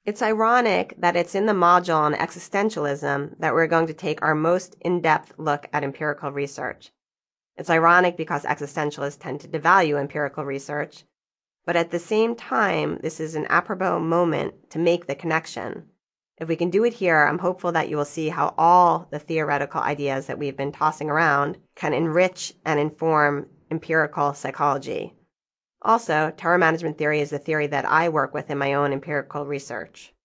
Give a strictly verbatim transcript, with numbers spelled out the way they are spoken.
It's ironic that it's in the module on existentialism that we're going to take our most in-depth look at empirical research. It's ironic because existentialists tend to devalue empirical research, but at the same time, this is an apropos moment to make the connection. If we can do it here, I'm hopeful that you will see how all the theoretical ideas that we've been tossing around can enrich and inform empirical psychology. Also, terror management theory is the theory that I work with in my own empirical research.